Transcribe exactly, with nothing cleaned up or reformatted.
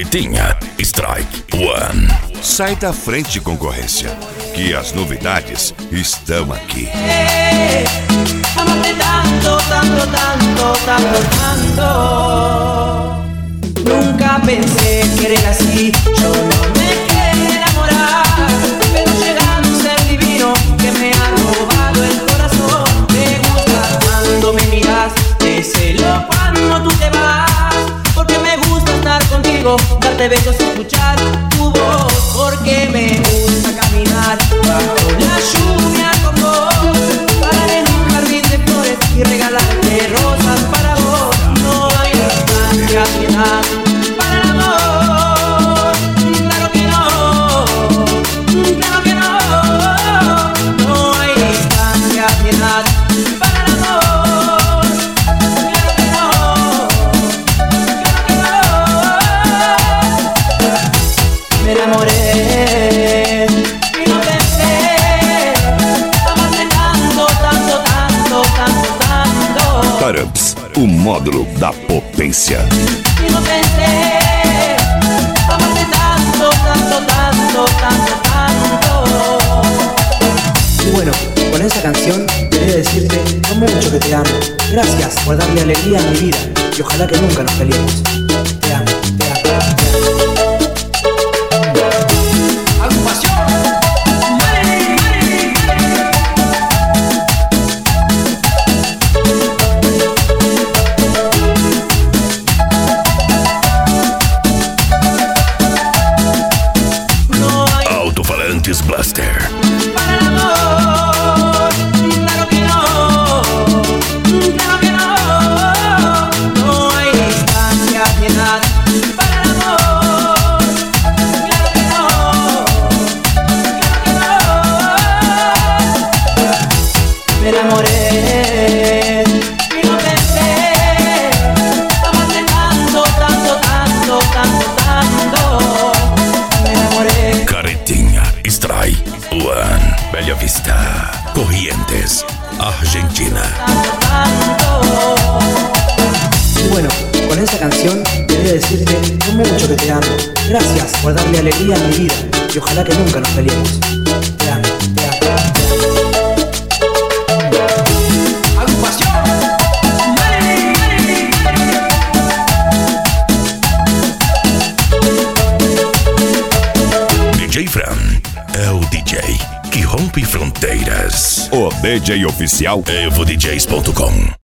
Carretinha Strike One. Sai da frente, concorrência, que as novidades estão aqui. Amarte tanto, tanto, tanto, tanto, tanto. Nunca pensé querer así. Yo no me quería enamorar, pero llega un ser divino que me ha robado el corazón. Me gusta cuando me miras, te celo cuando tú te vas, porque me gusta estar contigo, darte besos y escuchar tu voz, porque me gusta caminar bajo la lluvia con vos, parar en un jardín de flores y regalarte rosas para vos. No hay distancia ni edad para el amor, claro que no, claro que no. No hay distancia ni edad para el amor, claro que no, claro que no. Me enamoré y no pensé amarte tanto, tanto, tanto, tanto, tanto. Tarumps, o módulo da potência. Y no pensé amarte tanto, tanto, tanto, tanto, tanto. Y bueno, con esa canción quería decirte lo mucho que te amo. Gracias por darle alegría a mi vida y ojalá que nunca nos peleemos. Te amo, te amo, te amo. Agrupación Marilyn, Marilyn, no hay Alto-falantes Blaster. para el amor, claro que no, claro que no. No hay distancia ni edad para el amor, claro que no, claro que no. Me enamoré y no pensé amarte tanto, tanto, tanto, tanto, tanto. Me enamoré. Carretinha Strike One. Bella Vista, Corrientes, Argentina. Y bueno, con esa canción quería decirte lo mucho que te amo. Gracias por darle alegría a mi vida y ojalá que nunca nos peleemos. Te amo, te amo, te amo. Agrupación Marilyn, Marilyn, D J Fran é o D J que rompe fronteiras. O D J oficial evo d js ponto com